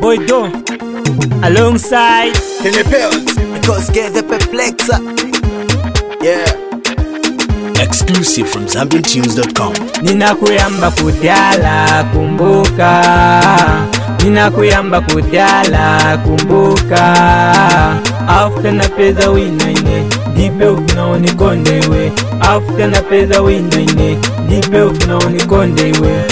Boy Do alongside King Pills, because get the perplexa. Yeah. Exclusive from ZambianTunes.com. Ninakuyamba kutyala kumbuka, ninakuyamba kutyala kumbuka. After na peza wina ine dipe ufuna unikondewe. After na peza wina ine dipe ufuna unikondewe.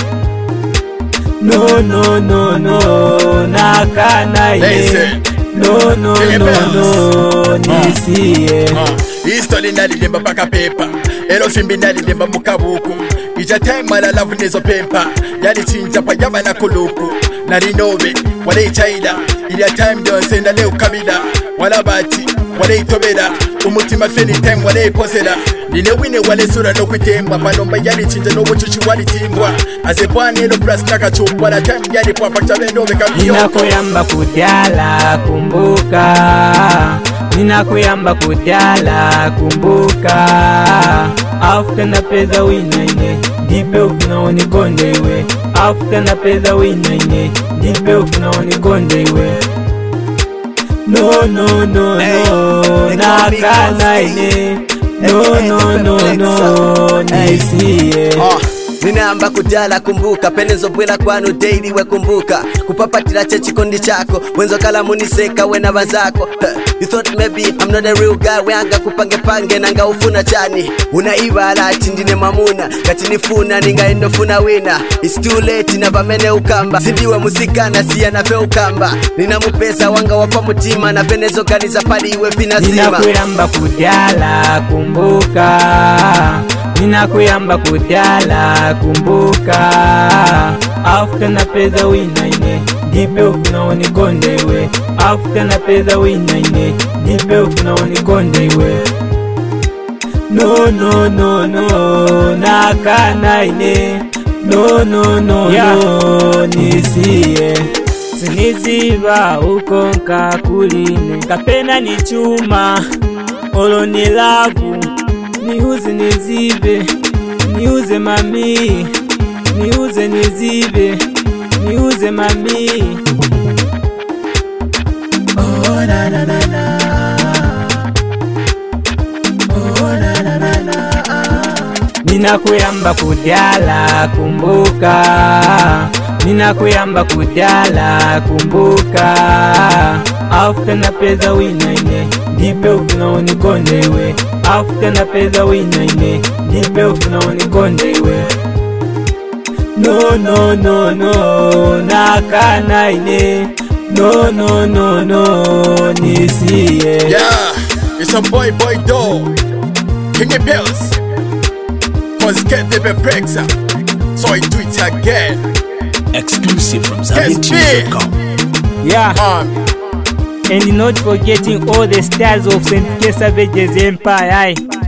No no no no nakana ine. No no no no nisiye. History nalilemba paka pepa, elo fimbi nalilemba mukabuku. Ija time mala love nezo pempa, yali chinja pa yaba na kuluku. Narinove, wale chaida, ilia time don senda leo kabila. Wala bati, wale itobeda, umutima feni time wale poseda. Nile wine wale sura no kutemba, panomba yali chinja no wuchuchi wali timbwa. Azepwane elo pras naka chupu, wala time yali kwa pakcha vendove kambiyo. Ninakuyamba kutyala kumbuka, ninakuyamba kutyala kumbuka. After na peza wina ine dipe ufuna unikondewe. After na peza wina ine dipe ufuna unikondewe. No no no no nakana ine. No no no no nisiye. Ninamba kutyala kumbuka, penezo bwela kwanu daily we kumbuka. Kupapatira chikondi chako, wenzo kala muniseka wena bazako. You thought maybe I'm not a real guy, weanga kupange pange nanga ufuna chani. Unaibala atindine mamuna, kati nifuna ninga endofuna wina. It's too late na bamene ukamba, sindiwe musika na siya na fe ukamba. Nina mupesa wanga wapa mutima na penezo kaniza pali iwe vina zima. Ninakuyamba kutyala kumbuka, ninakuyamba kutyala kumbuka. After na peza wina ine dipe ufuna unikondewe. After na peza wina ine dipe ufuna unikondewe. No no no no nakana ine. No no no no nisiye. Siniziba ukonka kuline kapena ni chuma olo ni lavu. Niuze nizibe, niuze mami, niuze nizibe, niuze mami. Oh na na na na, oh na na na na. Ninakuyamba kutyala kumbuka, ninakuyamba kutyala kumbuka. After na peza wina ine dipe ufuna unikondewe. After na peza wina ine dipe ufuna unikondewe. No no no no nakana ine. No no no no nisiye. Yeah, it's a boy Do, King Pills, cause get the perplexa. So I do it again. Exclusive from ZambianTunes.com. Yeah. And not forgetting all the stars of St. K Savage's Empire.